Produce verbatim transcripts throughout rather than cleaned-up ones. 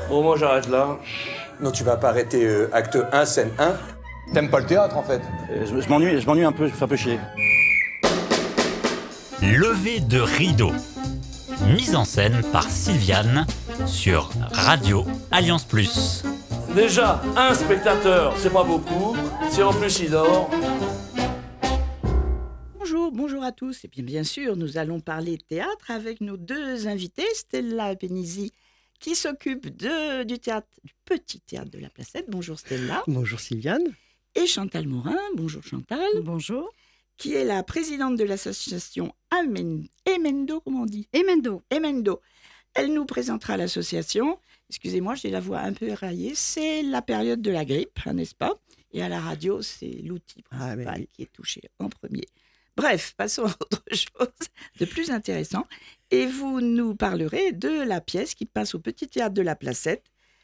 Bon, moi j'arrête là. Non, tu vas pas arrêter euh, acte un, scène un. T'aimes pas le théâtre, en fait. Euh, Je, je m'ennuie, je m'ennuie un peu, je me fais un peu chier. Levé de rideau. Mise en scène par Sylviane sur Radio Alliance Plus. Déjà, un spectateur, c'est pas beaucoup. Si en plus il dort. Bonjour, bonjour à tous. Et bien, bien sûr, nous allons parler théâtre avec nos deux invités, Stella Penisi, qui s'occupe de, du théâtre, du petit théâtre de la Placette. Bonjour Stella. Bonjour Sylviane. Et Chantal Morin. Bonjour Chantal. Bonjour. Qui est la présidente de l'association Amen- Emendo, comment on dit Emendo. Emendo. Elle nous présentera l'association. Excusez-moi, j'ai la voix un peu éraillée. C'est la période de la grippe, hein, n'est-ce pas? Et à la radio, c'est l'outil principal Ah, ben oui. qui est touché en premier. Bref, passons à autre chose de plus intéressant. Et vous nous parlerez de la pièce qui passe au Petit Théâtre de la Placette,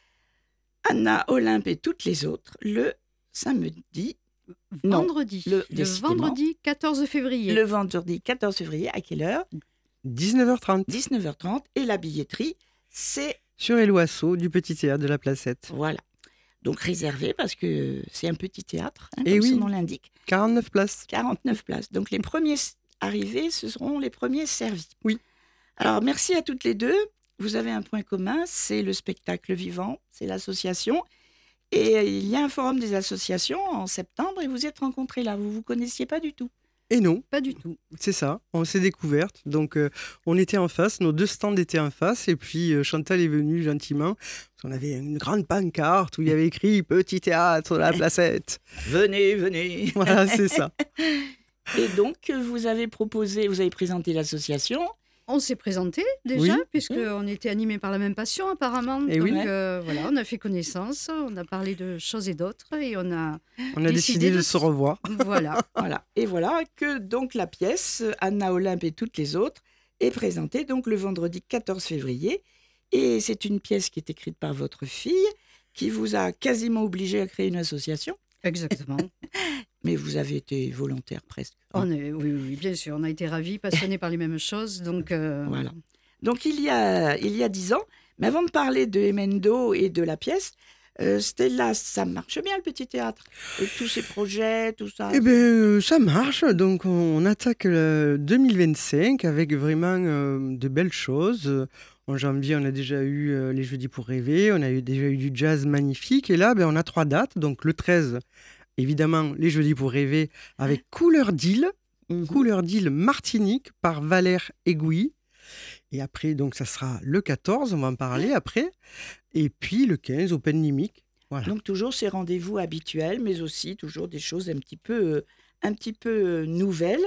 Anna, Olympe et toutes les autres, le samedi, non, Vendredi. le- Le, décidément. vendredi quatorze février. le vendredi quatorze février. À quelle heure? dix-neuf heures trente. dix-neuf heures trente. Et la billetterie, c'est... Sur Eloasso du Petit Théâtre de la Placette. Voilà. Donc réservé parce que c'est un petit théâtre, hein, Eh comme oui. son nom l'indique. quarante-neuf places. quarante-neuf places. Donc les premiers s- arrivés, ce seront les premiers servis. Oui. Alors merci à toutes les deux. Vous avez un point commun, c'est le spectacle vivant, c'est l'association. Et euh, il y a un forum des associations en septembre et vous êtes rencontrés là. Vous ne vous connaissiez pas du tout. Et non, Pas du tout. c'est ça. On s'est découvertes. Donc, euh, on était en face. Nos deux stands étaient en face. Et puis, euh, Chantal est venue gentiment. On avait une grande pancarte où il y avait écrit Petit Théâtre de la Placette. Venez, venez. Voilà, c'est ça. Et donc vous avez proposé, vous avez présenté l'association. On s'est présenté déjà, Oui. puisqu'on était animés par la même passion apparemment. Eh Donc oui. euh, voilà, on a fait connaissance, on a parlé de choses et d'autres et on a... On a décidé, Décidé de, de se s- revoir. Voilà. Voilà. Et voilà que donc la pièce Anna, Olympe et toutes les autres est présentée donc le vendredi quatorze février. Et c'est une pièce qui est écrite par votre fille qui vous a quasiment obligé à créer une association. Exactement. Mais vous avez été volontaire presque. On est, oui, oui, bien sûr, on a été ravis, passionnés par les mêmes choses. Donc, euh, Voilà. Donc il y a il y a dix ans. Mais avant de parler de Emendo et de la pièce, euh, Stella, ça marche bien le petit théâtre. Et tous ces projets, tout ça. Eh bien, euh, ça marche. Donc, on, on attaque le deux mille vingt-cinq avec vraiment euh, de belles choses. Euh, En janvier, on a déjà eu euh, les Jeudis pour rêver. On a eu, déjà eu du jazz magnifique. Et là, ben, on a trois dates. Donc, le treize, évidemment, les Jeudis pour rêver avec Couleur d'île. Mhm. Couleur d'île Martinique par Valère Aiguille. Et après, donc, ça sera le quatorze. On va en parler après. Et puis, le quinze, Open Nimic. Voilà. Donc toujours ces rendez-vous habituels, mais aussi toujours des choses un petit peu, euh, un petit peu euh, nouvelles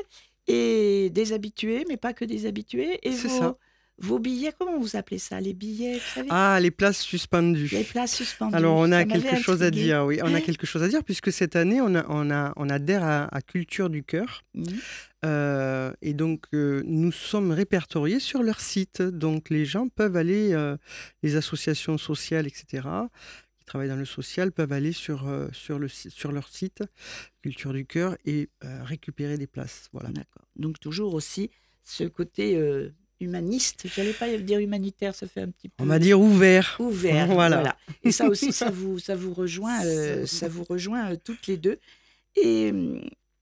et des habitués, mais pas que des habitués. Et C'est vos, ça. vos billets, comment vous appelez ça? Les billets, vous savez, Ah, les places suspendues. les places suspendues. Alors, on a Ça m'avait quelque chose à intriguée. dire, oui. On a quelque chose à dire, puisque cette année, on, a, on, a, on adhère à, à Culture du Cœur. Mhm. Euh, et donc, euh, nous sommes répertoriés sur leur site. Donc, les gens peuvent aller, euh, les associations sociales, et cetera, qui travaillent dans le social, peuvent aller sur, euh, sur, le, si- sur leur site, Culture du Cœur, et euh, récupérer des places. Voilà. D'accord. Donc toujours aussi ce côté euh, humaniste. J'allais pas dire humanitaire, ça fait un petit peu. On va dire ouvert. Ouvert. Voilà. Voilà. Et ça aussi, ça vous, ça vous rejoint, euh, ça vous rejoint euh, toutes les deux. Et hum,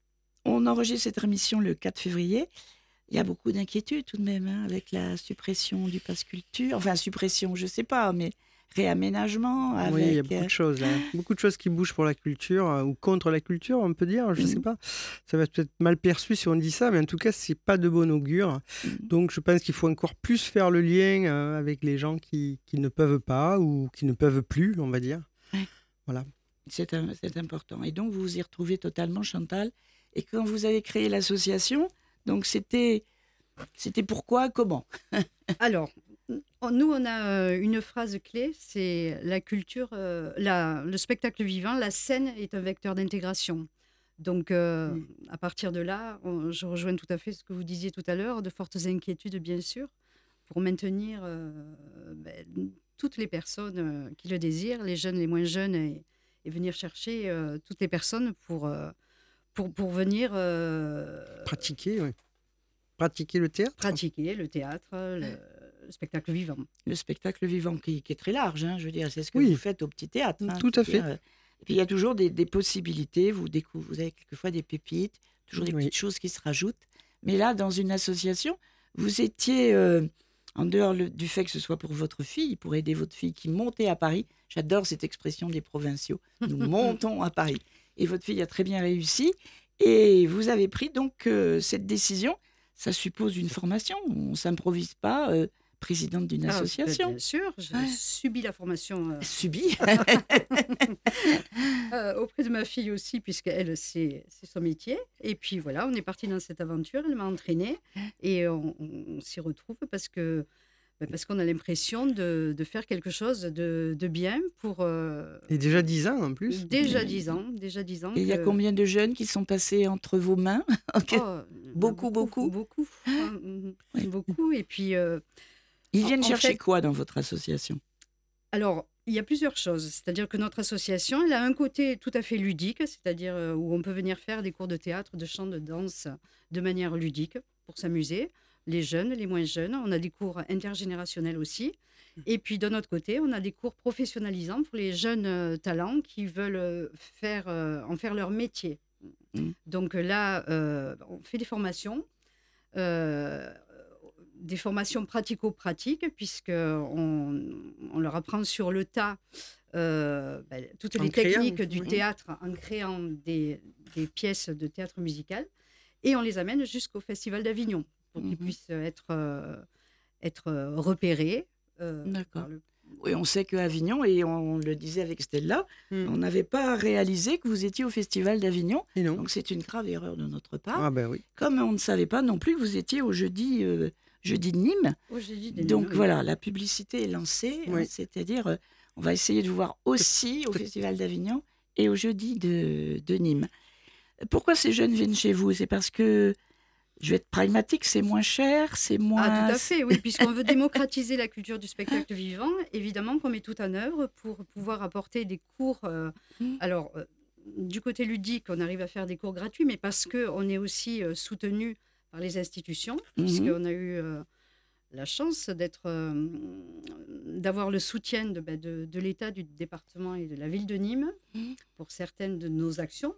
on enregistre cette émission le quatre février. Il y a beaucoup d'inquiétudes tout de même hein, avec la suppression du pass culture. Enfin, suppression, je sais pas, mais réaménagement. Avec, Oui, il y a beaucoup euh, de choses. Là. Beaucoup de choses qui bougent pour la culture euh, ou contre la culture, on peut dire. Je ne sais Mhm. pas. Ça va peut-être mal perçu si on dit ça, mais en tout cas, c'est pas de bon augure. Mhm. Donc, je pense qu'il faut encore plus faire le lien euh, avec les gens qui, qui ne peuvent pas ou qui ne peuvent plus, on va dire. Ouais. Voilà. C'est un- c'est important. Et donc, vous vous y retrouvez totalement, Chantal. Et quand vous avez créé l'association, donc c'était, c'était pourquoi, comment? Alors, on- nous, on a euh, une phrase clé, c'est la culture, euh, la, le spectacle vivant, la scène est un vecteur d'intégration. Donc, euh, Mm. à partir de là, on- je rejoins tout à fait ce que vous disiez tout à l'heure, de fortes inquiétudes, bien sûr, pour maintenir euh, ben, toutes les personnes euh, qui le désirent, les jeunes, les moins jeunes, et, et venir chercher euh, toutes les personnes pour, euh, pour, pour venir euh, Pratiquer, oui. Pratiquer le théâtre. pratiquer le théâtre, le spectacle vivant. Le spectacle vivant qui, qui est très large, hein, je veux dire, c'est ce que Oui. vous faites au petit théâtre. hein, Tout à c'est-à-dire, fait. euh, Et puis il y a toujours des, des possibilités, vous, découvrez, vous avez quelquefois des pépites, toujours des Oui. petites choses qui se rajoutent. Mais là, dans une association, vous étiez, euh, en dehors le- du fait que ce soit pour votre fille, pour aider votre fille qui montait à Paris. J'adore cette expression des provinciaux. Nous montons à Paris. Et votre fille a très bien réussi. Et vous avez pris donc euh, cette décision. Ça suppose une formation. On ne s'improvise pas euh, présidente d'une Ah, association. Bien sûr, j'ai Ouais. subi la formation euh, Subie. euh, auprès de ma fille aussi, puisqu'elle, c'est c'est son métier. Et puis voilà, on est parti dans cette aventure, elle m'a entraînée et on, on- on s'y retrouve parce que ben, parce qu'on a l'impression de, de faire quelque chose de, de bien pour euh, Et déjà dix ans en plus. déjà dix ans. Déjà dix ans Et il y a que- combien de jeunes qui sont passés entre vos mains? Ok. Oh, il y en a Beaucoup, beaucoup. Beaucoup. hein, mhm, Oui. Beaucoup. Et puis, euh, Ils en- viennent en chercher fait- quoi dans votre association? alors, il y a plusieurs choses. C'est-à-dire que notre association, elle a un côté tout à fait ludique, c'est-à-dire euh, où on peut venir faire des cours de théâtre, de chant, de danse de manière ludique pour s'amuser. Les jeunes, les moins jeunes. On a des cours intergénérationnels aussi. Et puis, d'un autre côté, on a des cours professionnalisants pour les jeunes euh, talents qui veulent euh, faire, euh, en faire leur métier. Mm. Donc là, euh, on fait des formations. euh, des formations pratico-pratiques, puisqu'on on leur apprend sur le tas euh, ben, toutes En les créant, techniques du oui. théâtre en créant des, des pièces de théâtre musical. Et on les amène jusqu'au Festival d'Avignon pour qu'ils Mhm. puissent être, euh, être euh, repérés. euh, D'accord. par le- Oui, on sait qu'à Avignon, et on le disait avec Stella, Mm. on n'avait pas réalisé que vous étiez au Festival d'Avignon. Et non. Donc c'est une grave erreur de notre part. Ah ben oui. Comme on ne savait pas non plus que vous étiez au jeudi, euh, jeudi de Nîmes. Oh, j'ai dit des Donc noms, oui. voilà, la publicité est lancée. hein, Oui. C'est-à-dire, euh, on va essayer de vous voir aussi au Festival d'Avignon et au jeudi de, de Nîmes. Pourquoi ces jeunes viennent chez vous? C'est parce que, je vais être pragmatique, c'est moins cher, c'est moins... Ah, tout à fait, oui, puisqu'on veut démocratiser la culture du spectacle vivant, évidemment qu'on met tout en œuvre pour pouvoir apporter des cours. euh, Mm. alors, euh, du côté ludique, on arrive à faire des cours gratuits, mais parce qu'on est aussi euh, soutenu par les institutions, Mhm. puisqu'on a eu euh, la chance d'être, euh, d'avoir le soutien de, ben, de, de l'État, du département et de la ville de Nîmes Mhm. pour certaines de nos actions.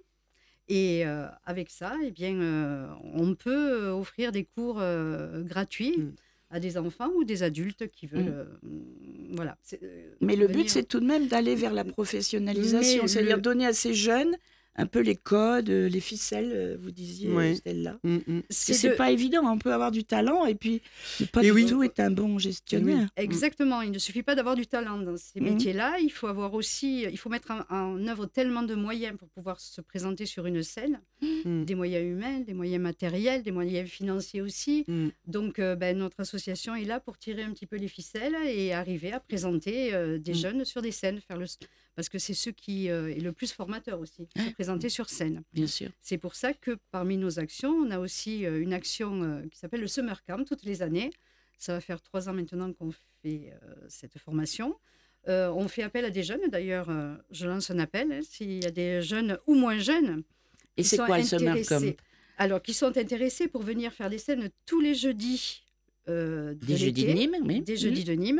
Et euh, avec ça, eh bien, euh, on peut euh, offrir des cours euh, gratuits Mm. à des enfants ou des adultes qui veulent. Mm. euh, voilà. c'est, euh, Mais le venir- but, c'est tout de même d'aller vers la professionnalisation, Mais c'est-à-dire le- donner à ces jeunes un peu les codes, euh, les ficelles, euh, vous disiez, Ouais. Stella. Mm, mm. c'est C'est de- pas évident, on peut avoir du talent et puis ne pas Et du oui. tout être un bon gestionnaire. Exactement. Il ne suffit pas d'avoir du talent dans ces Mhm. métiers-là. Il faut avoir aussi, il faut mettre en, en œuvre tellement de moyens pour pouvoir se présenter sur une scène, Mm. des moyens humains, des moyens matériels, des moyens financiers aussi. Mm. Donc, euh, ben, notre association est là pour tirer un petit peu les ficelles et arriver à présenter euh, des Mm. jeunes sur des scènes, faire le, parce que c'est ce qui euh, est le plus formateur aussi, se présenter sur scène. Bien sûr. C'est pour ça que parmi nos actions, on a aussi euh, une action euh, qui s'appelle le Summer Camp toutes les années. Ça va faire trois ans maintenant qu'on fait euh, cette formation. Euh, on fait appel à des jeunes, d'ailleurs, euh, je lance un appel, hein, s'il y a des jeunes ou moins jeunes. Et qui c'est sont quoi le Summer intéressés- Camp? Alors, qui sont intéressés pour venir faire des scènes tous les jeudis euh, de Des jeudis de l'été, Nîmes, oui. des jeudis de Nîmes.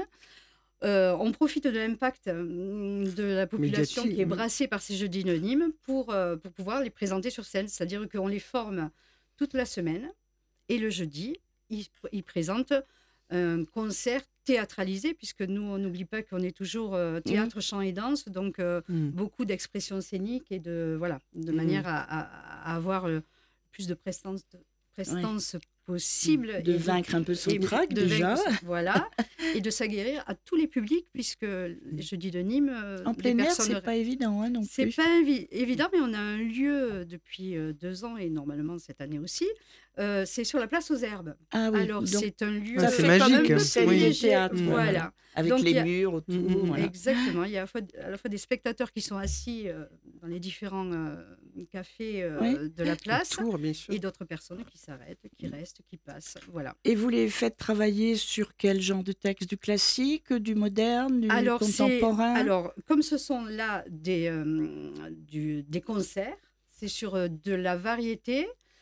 Euh, on profite de l'impact euh, de la population Médiatique, qui est oui. brassée par ces jeudis de Nîmes pour, euh, pour pouvoir les présenter sur scène. C'est-à-dire qu'on les forme toute la semaine et le jeudi, ils, ils présentent un concert théâtralisé, puisque nous, on n'oublie pas qu'on est toujours euh, théâtre, chant et danse, donc euh, Mm. beaucoup d'expressions scéniques et de, voilà, de Mhm. manière à, à- à avoir le plus de prestance, de prestance possible. De et vaincre un peu son et trac, de déjà. vaincre son- voilà, et de s'aguerrir à tous les publics, puisque les jeudis de Nîmes, euh, En les plein air, personnes- c'est pas évident hein, non c'est plus. pas évi- évident, mais on a un lieu depuis euh, deux ans et normalement cette année aussi. Euh, c'est sur la place aux Herbes. Ah oui, Alors donc c'est un lieu Ah, ça c'est fait comme magique, un hein. peu scène Oui. de théâtre. Mm. Voilà. Avec Donc, les il y a- murs autour. Mm, mm, voilà. Exactement. Il y a à la, fois, à la fois des spectateurs qui sont assis euh, dans les différents euh, cafés euh, Oui. de la place Autour, bien sûr. et d'autres personnes qui s'arrêtent, qui restent, qui passent. Voilà. Et vous les faites travailler sur quel genre de texte? Du classique, du moderne, du Alors, c'est- contemporain? alors, comme ce sont là des, euh, du- des concerts, c'est sur euh, de la variété,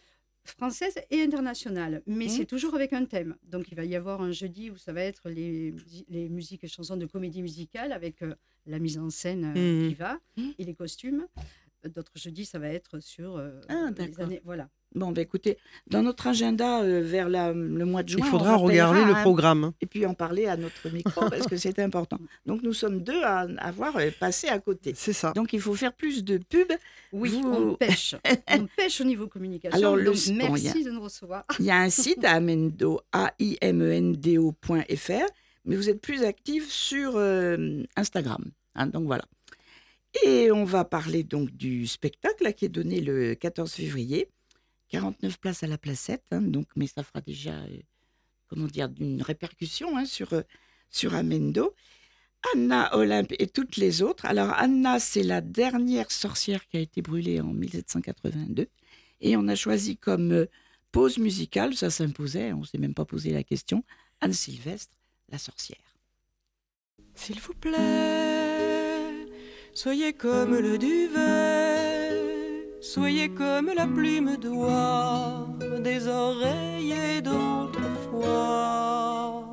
Française et internationale, mais Mmh. c'est toujours avec un thème. Donc il va y avoir un jeudi où ça va être les, musi- les musiques et chansons de comédie musicale avec euh, la mise en scène euh, Mmh. qui va Mmh. et les costumes. Euh, D'autres jeudis, ça va être sur euh, Ah, les d'accord. années. Voilà. Bon, bah écoutez, dans notre agenda euh, vers la- le mois de juin, Il on faudra rappellera, regarder le hein, programme. et puis en parler à notre micro parce que c'est important. Donc nous sommes deux à avoir euh, passé à côté. C'est ça. Donc il faut faire plus de pub. Oui, Vous- on pêche. On pêche au niveau communication. Alors, le- donc bon, merci il y a- de nous recevoir. Il y a un site à Amendo, A I M E N D O point F R, mais vous êtes plus actifs sur euh, Instagram. Hein, donc voilà. Et on va parler donc du spectacle là, qui est donné le quatorze février. quarante-neuf places à la Placette, hein, donc, mais ça fera déjà, euh, comment dire, une répercussion hein, sur, euh, sur Amendo. Anna, Olympe et toutes les autres. Alors Anna, c'est la dernière sorcière qui a été brûlée en mille sept cent quatre-vingt-deux. Et on a choisi comme euh, pause musicale, ça s'imposait, on ne s'est même pas posé la question, Anne Sylvestre, la sorcière. S'il vous plaît, soyez comme le duvet, soyez comme la plume d'oie des oreillers d'autrefois.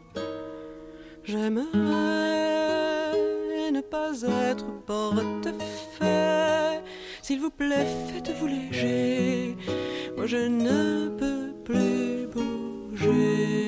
J'aimerais ne pas être portefaix. S'il vous plaît, faites-vous léger. Moi, je ne peux plus bouger.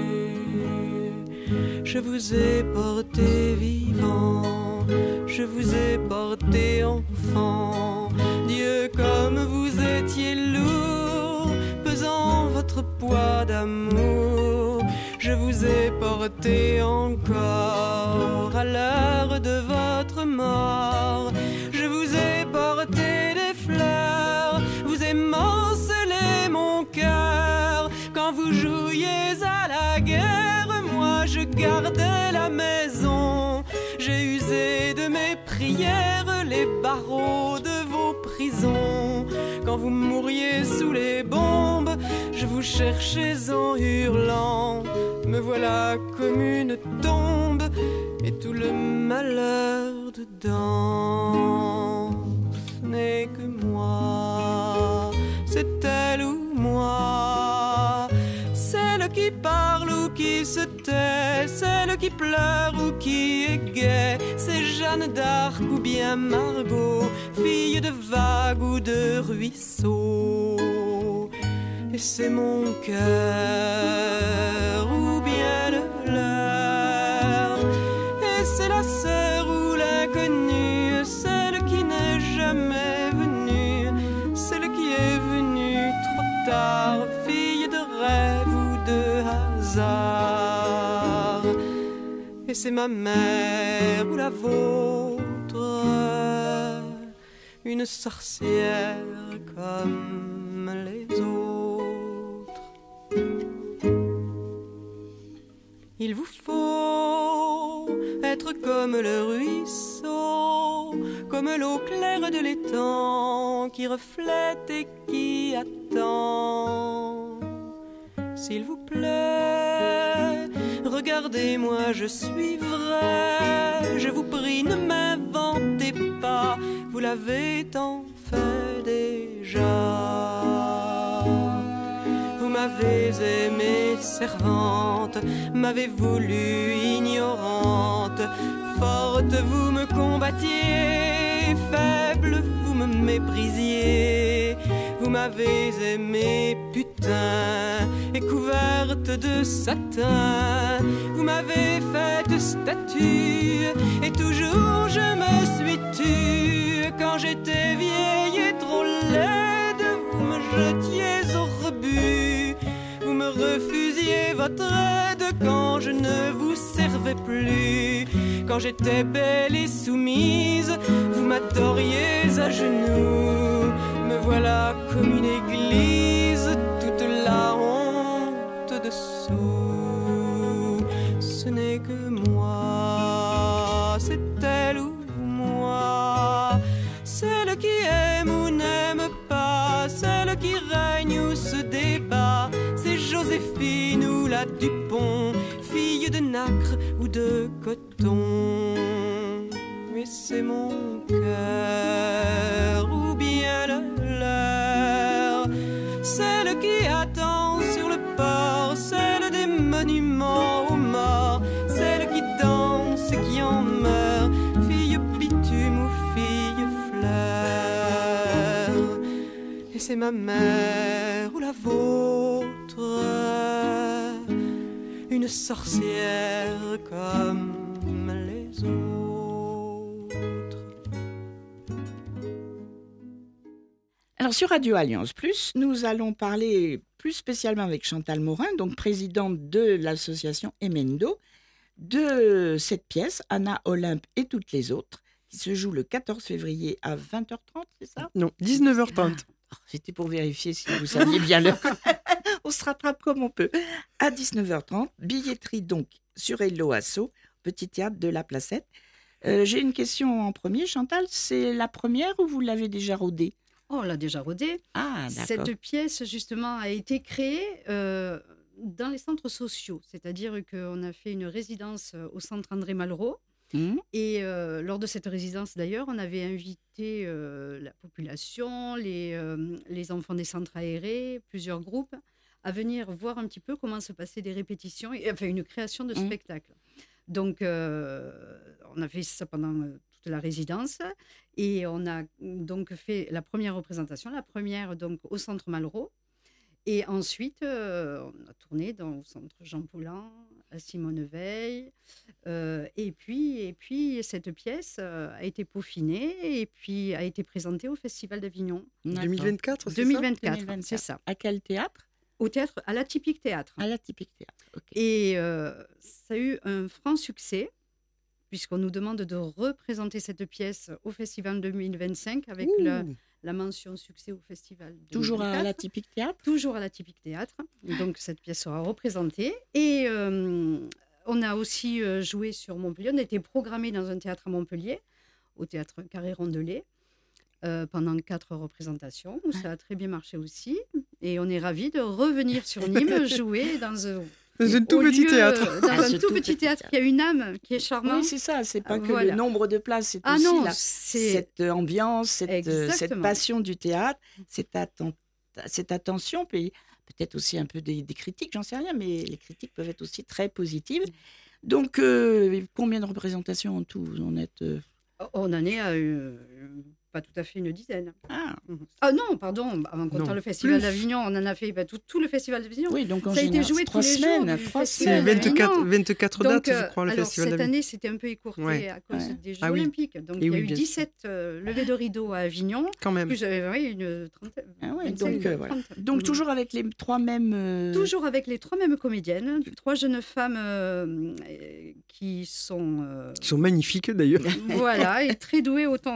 Je vous ai porté vivant, je vous ai porté enfant. Dieu, comme vous étiez lourd, pesant votre poids d'amour. Je vous ai porté encore à l'heure de votre mort. Je vous ai porté des fleurs, vous émancelez mon cœur. Quand vous jouiez à la guerre, moi je gardais la maison. J'ai usé de mes prières les barreaux de vos prisons. Quand vous mouriez sous les bombes, je vous cherchais en hurlant. Me voilà comme une tombe et tout le malheur dedans. Ce n'est que moi, c'est elle ou moi. Celle qui parle ou qui se tait, celle qui pleure ou qui est gaie. C'est Jeanne d'Arc ou bien Margot, fille de vagues ou de ruisseaux. Et c'est mon cœur ou bien le leur. Et c'est la sœur ou l'inconnue, celle qui n'est jamais venue, celle qui est venue trop tard, fille de rêve ou de hasard. Et c'est ma mère ou la vôtre, une sorcière comme les autres. Il vous faut être comme le ruisseau, comme l'eau claire de l'étang qui reflète et qui attend. S'il vous plaît, regardez-moi, je suis vrai. Je vous prie, ne m'inventez pas, vous l'avez tant fait déjà. Vous m'avez aimée servante, m'avez voulu ignorante. Forte, vous me combattiez, faible, vous me méprisiez. Vous m'avez aimée putain et couverte de satin. Vous m'avez faite statue et toujours je me suis tue. Quand j'étais vieille et trop laide, vous me jetiez au rebut. Vous me refusiez votre aide quand je ne vous servais plus. Quand j'étais belle et soumise, vous m'adoriez à genoux. Me voilà comme une église, toute la honte dessous. Ce n'est que moi, c'est elle ou moi. Celle qui aime ou n'aime pas, celle qui règne ou se débat. C'est Joséphine ou la Dupont, fille de nacre ou de coton. Mais c'est mon cœur ou bien le leur. C'est monument aux morts, celle qui danse et qui en meurt, fille bitume ou fille fleur. Et c'est ma mère ou la vôtre, une sorcière comme les autres. Alors sur Radio Alliance Plus, nous allons parler plus spécialement avec Chantal Morin, donc présidente de l'association Emendo, de cette pièce, Anna, Olympe et toutes les autres, qui se joue le quatorze février à vingt heures trente, c'est ça? Non, dix-neuf heures trente. Ah, c'était pour vérifier si vous saviez bien l'heure. On se rattrape comme on peut. À dix-neuf heures trente, billetterie donc sur Hello Asso, petit théâtre de la Placette. Euh, j'ai une question en premier, Chantal, c'est la première ou vous l'avez déjà rodée? Oh, on l'a déjà rodée. Ah, d'accord. Cette pièce, justement, a été créée euh, dans les centres sociaux. C'est-à-dire qu'on a fait une résidence au centre André Malraux. Mmh. Et euh, lors de cette résidence, d'ailleurs, on avait invité euh, la population, les, euh, les enfants des centres aérés, plusieurs groupes, à venir voir un petit peu comment se passaient des répétitions, et, enfin une création de Mmh. spectacle. Donc, euh, on a fait ça pendant euh, toute la résidence, et on a donc fait la première représentation, la première donc au centre Malraux. Et ensuite, euh, on a tourné dans le centre Jean Paulhan, à Simone Veil. Euh, et, puis, et puis, cette pièce euh, a été peaufinée et puis a été présentée au Festival d'Avignon. D'accord. deux mille vingt-quatre, c'est deux mille ça vingt-quatre, deux mille vingt-quatre. c'est ça. À quel théâtre? Au théâtre, à l'Atypique Théâtre. À l'Atypique Théâtre, ok. Et euh, ça a eu un franc succès, puisqu'on nous demande de représenter cette pièce au Festival deux mille vingt-cinq avec Ouh. la, la mention succès au Festival. Toujours à deux mille vingt-quatre. l'Atypique Théâtre? Toujours à l'Atypique Théâtre. Donc, cette pièce sera représentée. Et euh, on a aussi euh, joué sur Montpellier. On a été programmé dans un théâtre à Montpellier, au théâtre Carré Rondelet, euh, pendant quatre représentations, où ça a très bien marché aussi. Et on est ravis de revenir sur Nîmes, jouer dans un... Dans un tout au petit lieu- théâtre. Dans Ah, un ce tout petit théâtre qui a une âme, qui est charmant. Oui, c'est ça. C'est pas Ah, que voilà. le nombre de places, c'est Ah aussi non, la- c'est... cette euh, ambiance, cette, euh, cette Exactement. passion du théâtre, cette, atten- cette attention, puis peut-être aussi un peu des, des critiques, j'en sais rien, mais les critiques peuvent être aussi très positives. Donc, euh, combien de représentations en tout vous en êtes euh, On en est à euh, pas tout à fait une dizaine. Ah, Ah non, pardon, en comptant Non, le Festival plus. d'Avignon, on en a fait bah, tout, tout le Festival d'Avignon. oui, donc en Ça a été général, joué trois tous les semaines, jours du trois C'est festival semaines. d'Avignon. vingt-quatre, vingt-quatre Donc, dates, je euh, crois, le alors, Festival cette d'Avignon. année, c'était un peu écourté Ouais. à cause Ouais. des Jeux Ah oui. Olympiques. Donc, Et il y a oui, eu bien sûr. dix-sept euh, levées de rideau à Avignon, Quand même. plus euh, oui, une trentaine. Ah ouais, vingt-cinq, donc, euh, voilà. trente. Donc Mm. toujours avec les trois mêmes... euh, Toujours avec les trois mêmes comédiennes, trois jeunes femmes euh, euh, qui sont euh, Ils sont magnifiques d'ailleurs. voilà, et très douées autant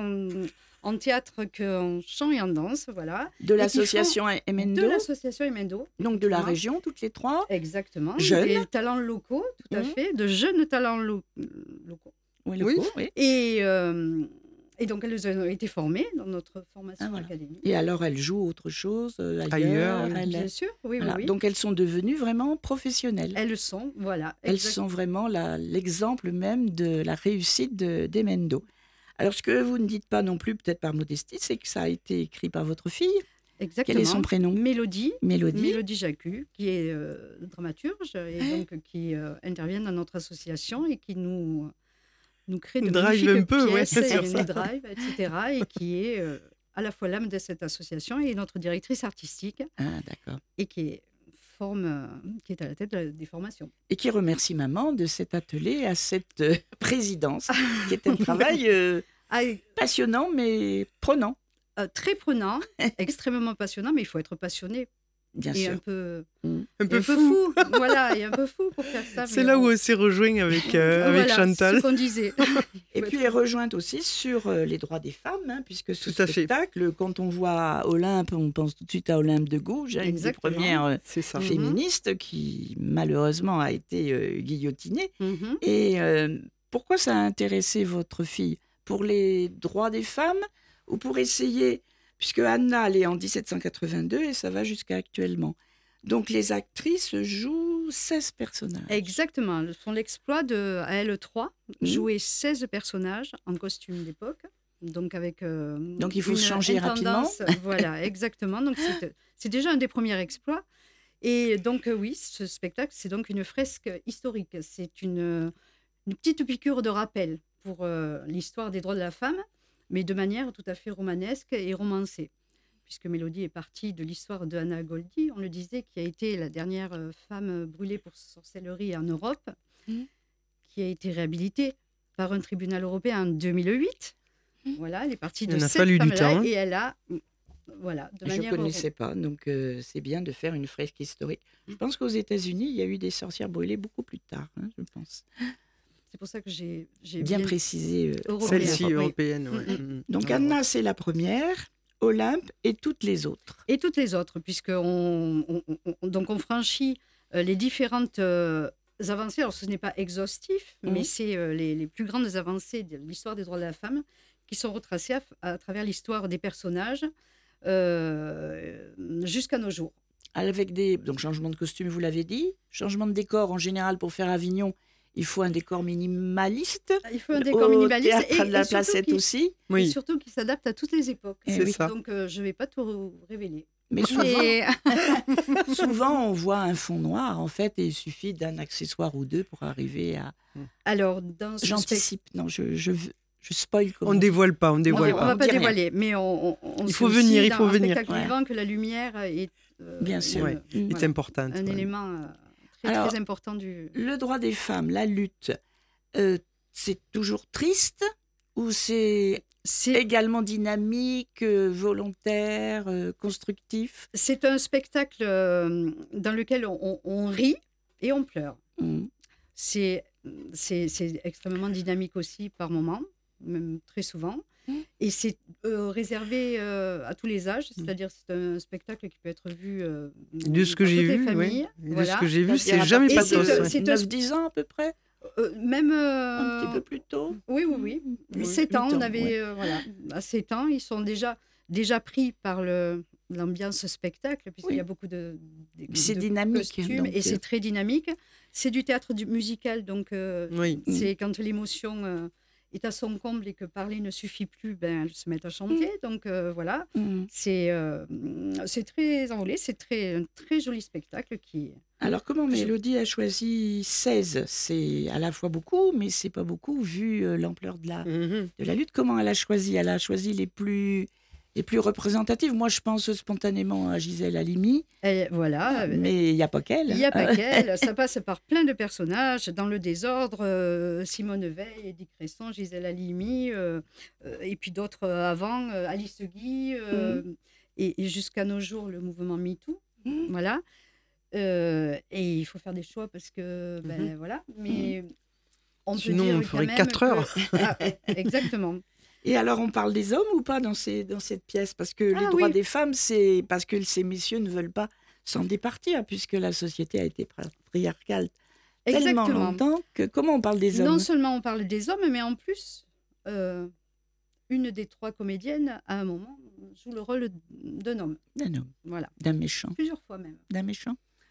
en théâtre qu'en chant et en danse, voilà. de qui l'association De Emendo, l'association Emendo. donc de la effectivement. région, toutes les trois. Exactement. Jeunes. Des talents locaux, tout à Mhm. fait, de jeunes talents lo- locaux. Oui, Oui. locaux, oui. Et, euh, et donc, elles ont été formées dans notre formation Ah, voilà. académique. Et alors, elles jouent autre chose euh, ailleurs, Ailleurs, elles- Bien sûr, oui, voilà. oui, oui. Donc elles sont devenues vraiment professionnelles. Elles le sont, voilà. Elles exact- sont vraiment la- l'exemple même de la réussite de, d'Emendo. Alors, ce que vous ne dites pas non plus, peut-être par modestie, c'est que ça a été écrit par votre fille. Exactement. Quel est son prénom? Mélodie. Mélodie. Mélodie Jacu, qui est euh, dramaturge et Ouais. donc qui euh, intervient dans notre association et qui nous, nous crée de Drive magnifiques un peu, ouais, pièces c'est sûr, et ça. nous drive, et cetera. Et qui est euh, à la fois l'âme de cette association et notre directrice artistique Ah, d'accord. et qui est, forme, euh, qui est à la tête de la- des formations. Et qui remercie maman de cet atelier à cette euh, présidence, qui est un travail euh, Ah, passionnant mais prenant, euh, très prenant, extrêmement passionnant, mais il faut être passionné bien et sûr. un peu, Un et peu un peu fou. fou. Voilà, et un peu fou pour faire ça. C'est mais là on- où on s'est rejoint avec, euh, avec Voilà, Chantal. ce qu'on disait. Et faut puis être- elle est rejointe aussi sur euh, les droits des femmes, hein, puisque ce Tout à fait. spectacle, quand on voit Olympe, on pense tout de suite à Olympe de Gouges, hein, une des Exactement. premières euh, C'est ça. Mhm. féministes qui malheureusement a été euh, guillotinée. Mhm. Et euh, pourquoi ça a intéressé votre fille? Pour les droits des femmes ou pour essayer, puisque Anna, elle est en dix-sept cent quatre-vingt-deux et ça va jusqu'à actuellement. Donc les actrices jouent seize personnages. Exactement. Elles font l'exploit de, à elles trois, Mhm. jouer seize personnages en costume d'époque. Donc, avec. euh, Donc, il faut une se changer rapidement. intendance- Voilà, exactement. Donc, c'est, c'est déjà un des premiers exploits. Et donc, euh, oui, ce spectacle, c'est donc une fresque historique. C'est une, une petite piqûre de rappel pour euh, l'histoire des droits de la femme, mais de manière tout à fait romanesque et romancée. Puisque Mélodie est partie de l'histoire de Anna Goldie, on le disait, qui a été la dernière euh, femme brûlée pour sorcellerie en Europe, mmh. qui a été réhabilitée par un tribunal européen en deux mille huit. Mmh. Voilà, elle est partie de cette femme-là et elle a... Voilà, de je manière... ne connaissais pas, donc euh, c'est bien de faire une fresque historique. Je pense qu'aux États-Unis, il y a eu des sorcières brûlées beaucoup plus tard, hein, je pense. C'est pour ça que j'ai, j'ai bien, bien précisé. Euh, Celle-ci oui. européenne. Ouais. Mm-hmm. Donc Anna, c'est la première, Olympe et toutes les autres. Et toutes les autres, puisqu'on on, on, donc on franchit euh, les différentes euh, avancées. Alors ce n'est pas exhaustif, mm-hmm. mais c'est euh, les, les plus grandes avancées de l'histoire des droits de la femme qui sont retracées à, à travers l'histoire des personnages. Euh, jusqu'à nos jours. Avec des donc changement de costume, vous l'avez dit, changement de décor en général pour faire Avignon, il faut un décor minimaliste. Il faut un décor minimaliste au théâtre et, de la Placette aussi. Oui. Et surtout qui s'adapte à toutes les époques. Et c'est oui. ça. Donc euh, je ne vais pas tout révéler. Mais souvent, et... souvent on voit un fond noir en fait et il suffit d'un accessoire ou deux pour arriver à. Alors dans ce j'anticipe, spect... non je je Je spoil on ne dévoile pas, on dévoile on, pas. On ne va pas dévoiler, rien. mais on, on, on il faut venir, il faut venir. Un spectacle vivant que la lumière est, euh, bien sûr, ouais, une, est voilà, importante. Un ouais. élément euh, très, Alors, très important du. Le droit des femmes, la lutte, euh, c'est toujours triste ou c'est, c'est... également dynamique, euh, volontaire, euh, constructif? C'est un spectacle euh, dans lequel on, on rit et on pleure. Mmh. C'est, c'est, c'est extrêmement dynamique aussi par moments. Même très souvent, mmh. et c'est euh, réservé euh, à tous les âges, c'est-à-dire c'est un spectacle qui peut être vu euh, de ce que j'ai vu, familles, oui. voilà. De ce que j'ai vu, c'est jamais pas tôt. C'est neuf dix ans à peu près, euh, même euh, un petit peu plus tôt. Oui, oui, oui. oui sept ans, on avait ouais. euh, voilà, à sept ans, ils sont déjà déjà pris par le l'ambiance spectacle puisqu'il oui. y a beaucoup de, de c'est de dynamique costumes donc, et c'est très dynamique. C'est du théâtre du musical, donc euh, oui. c'est mmh. quand l'émotion euh, est à son comble et que parler ne suffit plus, ben, elles se mettent à chanter. Mmh. Donc euh, voilà, mmh. c'est, euh, c'est très envolé, c'est très, un très joli spectacle. Qui... Alors comment Mélodie a choisi seize? C'est à la fois beaucoup, mais c'est pas beaucoup vu euh, l'ampleur de la, mmh. de la lutte. Comment elle a choisi? Elle a choisi les plus... les plus représentatives. Moi, je pense spontanément à Gisèle Halimi. Et voilà. Mais il n'y a pas qu'elle. Il n'y a pas qu'elle. Ça passe par plein de personnages. Dans le désordre, euh, Simone Veil, Eddie Cresson, Gisèle Halimi, euh, euh, et puis d'autres euh, avant, euh, Alice Guy, euh, mmh. et, et jusqu'à nos jours, le mouvement MeToo. Mmh. Voilà. Euh, et il faut faire des choix parce que, ben mmh. voilà. Mais mmh. on Sinon, peut dire on ferait quand quatre même heures. Que... Ah, exactement. Et alors, on parle des hommes ou pas dans, ces, dans cette pièce? Parce que ah, les droits oui. des femmes, c'est parce que ces messieurs ne veulent pas s'en départir, puisque la société a été patriarcale tellement longtemps que comment on parle des hommes? Non seulement on parle des hommes, mais en plus, euh, une des trois comédiennes, à un moment, joue le rôle d'un homme. D'un homme. Voilà. D'un méchant. Plusieurs fois même. D'un méchant.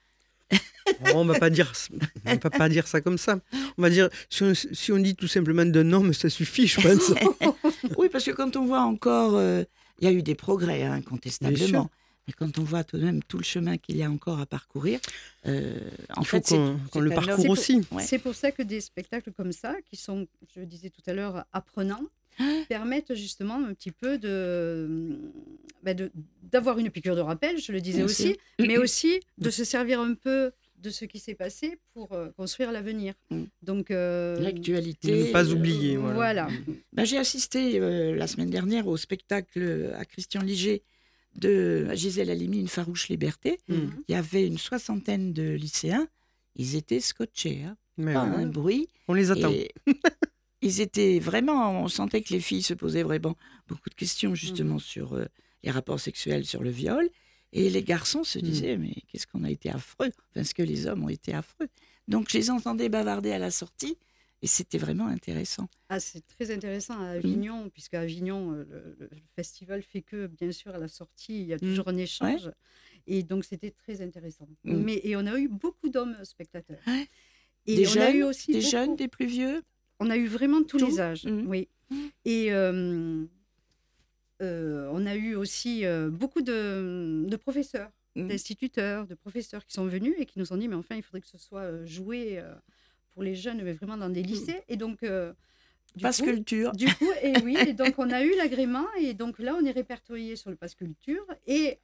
Oh, on ne va pas dire, on va pas dire ça comme ça. On va dire, si on, si on dit tout simplement d'un homme, ça suffit, je pense. Oui, parce que quand on voit encore, il euh, y a eu des progrès, hein, incontestablement. Mais quand on voit tout de même tout le chemin qu'il y a encore à parcourir, euh, en Il fait, faut qu'on, c'est, qu'on c'est le parcourt aussi. Pour, ouais. C'est pour ça que des spectacles comme ça, qui sont, je le disais tout à l'heure, apprenants, permettent justement un petit peu de, bah de, d'avoir une piqûre de rappel, je le disais Bien aussi, sûr. mais aussi de se servir un peu de ce qui s'est passé pour euh, construire l'avenir. Mm. Donc euh, l'actualité. Ne pas oublier. Voilà. voilà. Ben, j'ai assisté euh, la semaine dernière au spectacle à Christian Liger de Gisèle Halimi, Une farouche liberté. Mm. Il y avait une soixantaine de lycéens. Ils étaient scotchés. Hein. Mais pas ouais. un bruit. On les attend. Et ils étaient vraiment... On sentait que les filles se posaient vraiment beaucoup de questions justement mm. sur euh, les rapports sexuels, sur le viol. Et les garçons se disaient, mmh. mais qu'est-ce qu'on a été affreux, enfin, ce que les hommes ont été affreux. Donc, je les entendais bavarder à la sortie, et c'était vraiment intéressant. Ah, c'est très intéressant à Avignon, mmh. puisque à Avignon, le, le festival fait que, bien sûr, à la sortie, il y a toujours mmh. un échange. Ouais. Et donc, c'était très intéressant. Mmh. Mais, et on a eu beaucoup d'hommes spectateurs. Ouais. Et des on jeunes, a eu aussi des beaucoup... jeunes, des plus vieux. On a eu vraiment tous Tout. les âges, mmh. oui. Mmh. Et... Euh, Euh, on a eu aussi euh, beaucoup de, de professeurs Mm. d'instituteurs, de professeurs qui sont venus et qui nous ont dit mais enfin il faudrait que ce soit euh, joué euh, pour les jeunes, mais vraiment dans des lycées. Et donc euh, du Passe coup, culture. Du coup, et oui, et donc on a eu l'agrément et donc là on est répertorié sur le pass culture et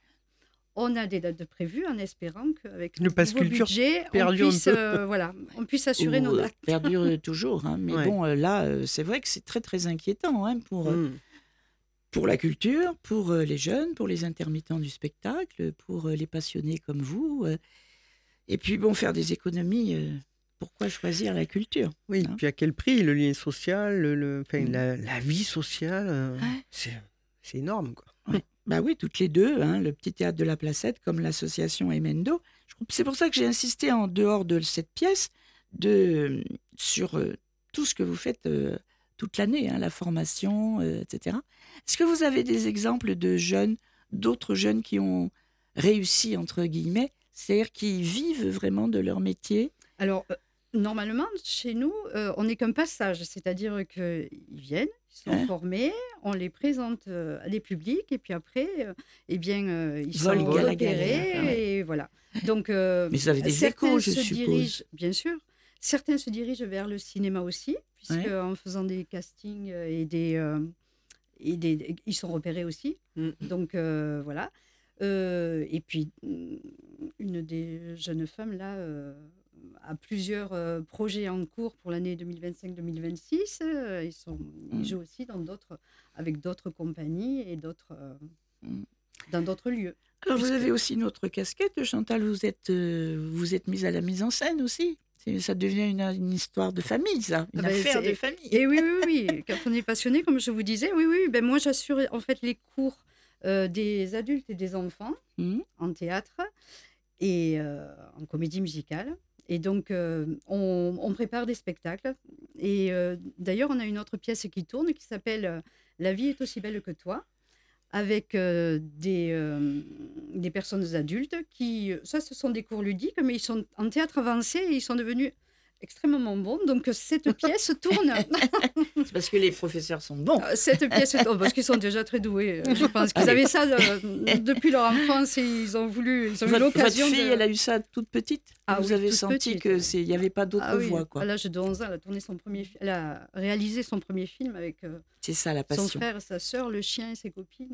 on a des dates de prévues en espérant qu'avec Le pass nouveau culture budget, on perdure un puisse, peu. euh, voilà, on puisse assurer Ou, nos euh, dates. perdure toujours. Hein. Mais Ouais. bon, euh, là, euh, c'est vrai que c'est très, très inquiétant hein, pour, euh, Mm. pour la culture, pour euh, les jeunes, pour les intermittents du spectacle, pour euh, les passionnés comme vous. euh. Et puis, bon, faire des économies, euh, pourquoi choisir la culture Oui, hein. puis à quel prix le lien social, le, le- enfin, Mm. la, la vie sociale, euh, Ouais. c'est, c'est énorme. Quoi. Bah oui, toutes les deux, hein, le Petit Théâtre de la Placette comme l'association Emendo. Je trouve- C'est pour ça que j'ai insisté en dehors de cette pièce de, sur euh, tout ce que vous faites euh, toute l'année, hein, la formation, euh, et cetera. Est-ce que vous avez des exemples de jeunes, d'autres jeunes qui ont réussi, entre guillemets, c'est-à-dire qui vivent vraiment de leur métier? Alors, euh, normalement, chez nous, euh, on n'est qu'un passage, c'est-à-dire qu'ils viennent, ils sont Hein formés, on les présente euh, à des publics, et puis après, euh, eh bien, euh, ils Volent sont à la repérés, galère, ouais. et voilà. Donc, euh, Mais vous avez des certains échos, je se suppose. dirigent, bien sûr, certains se dirigent vers le cinéma aussi, puisque Ouais. en faisant des castings euh, et des, euh, et des, ils sont repérés aussi. Mm. Donc, euh, voilà. Euh, et puis, mm, une des jeunes femmes, là, euh, a plusieurs euh, projets en cours pour l'année deux mille vingt-cinq deux mille vingt-six. Euh, ils, sont, Mm. ils jouent aussi dans d'autres, avec d'autres compagnies et d'autres, euh, Mm. dans d'autres lieux. Alors, vous Puisque- avez aussi une autre casquette, Chantal, vous êtes, euh, vous êtes mise à la mise en scène aussi. C'est- Ça devient une, une histoire de famille, ça, une Ah ben, affaire c'est- de famille. Et oui, oui, oui. Quand on est passionné, comme je vous disais, oui, oui. Ben moi, j'assure en fait les cours euh, des adultes et des enfants Mhm. en théâtre et euh, en comédie musicale. Et donc, euh, on, on prépare des spectacles. Et euh, d'ailleurs, on a une autre pièce qui tourne qui s'appelle euh, La vie est aussi belle que toi, avec euh, des, euh, des personnes adultes qui, ça, ce sont des cours ludiques, mais ils sont en théâtre avancé et ils sont devenus extrêmement bons. Donc, cette pièce tourne. C'est parce que les professeurs sont bons. Cette pièce tourne parce qu'ils sont déjà très doués. Je pense qu'ils Allez. avaient ça euh, depuis leur enfance et ils ont voulu, ils ont eu Votre, l'occasion votre fille, de... elle a eu ça toute petite. Ah Vous oui, avez toute senti petite. qu'il n'y avait pas d'autre Ah oui, voie, quoi. à l'âge de onze ans, elle a tourné son premier, fi- elle a réalisé son premier film avec euh, C'est ça la son passion. frère, sa sœur, le chien et ses copines.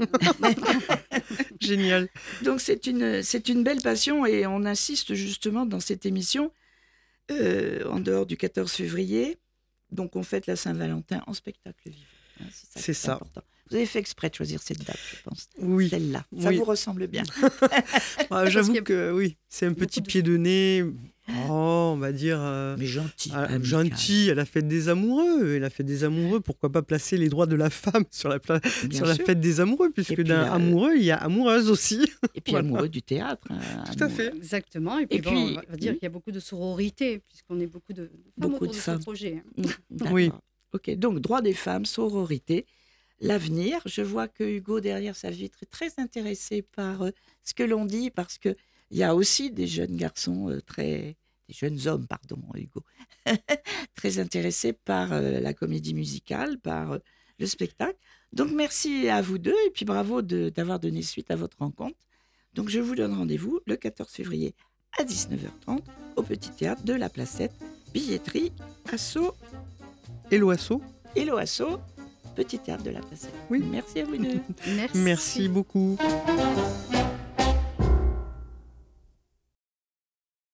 Génial. Donc c'est une, c'est une belle passion et on insiste justement dans cette émission, euh, en dehors du quatorze février, donc on fête la Saint-Valentin en spectacle vivant. Hein, c'est ça. C'est qui est ça. important. Vous avez fait exprès de choisir cette date, je pense. Oui. Celle-là. Ça Oui. vous ressemble bien. Ah, j'avoue qu'il y a que oui, c'est un petit beaucoup de- pied de nez. Oh, on va dire. euh, Mais gentil. ah, amical. gentil, à la fête des amoureux. Et la fête des amoureux, pourquoi pas placer les droits de la femme sur la, pla- Bien sur la sûr. fête des amoureux, puisque puis d'un la- amoureux, il y a amoureuse aussi. Et puis Voilà. amoureux du théâtre. hein, Tout à amoureux. fait. Exactement. Et puis, Et bon, puis- on va dire qu'il y a beaucoup de sororité, puisqu'on est beaucoup de femmes Beaucoup autour de de, femmes. ce projet. hein. Mm, d'accord. Oui. Ok, donc droit des femmes, sororité, l'avenir. Je vois que Hugo, derrière sa vitre, est très intéressé par euh, ce que l'on dit, parce qu'il y a aussi des jeunes garçons, euh, très, des jeunes hommes, pardon, Hugo, très intéressés par euh, la comédie musicale, par euh, le spectacle. Donc merci à vous deux, et puis bravo de- d'avoir donné suite à votre rencontre. Donc je vous donne rendez-vous le quatorze février à dix-neuf heures trente au Petit Théâtre de la Placette, billetterie, asso Et l'oiseau. et l'Oasso, Petit Théâtre de la Placette. Oui. Merci à vous deux. Merci. Merci beaucoup.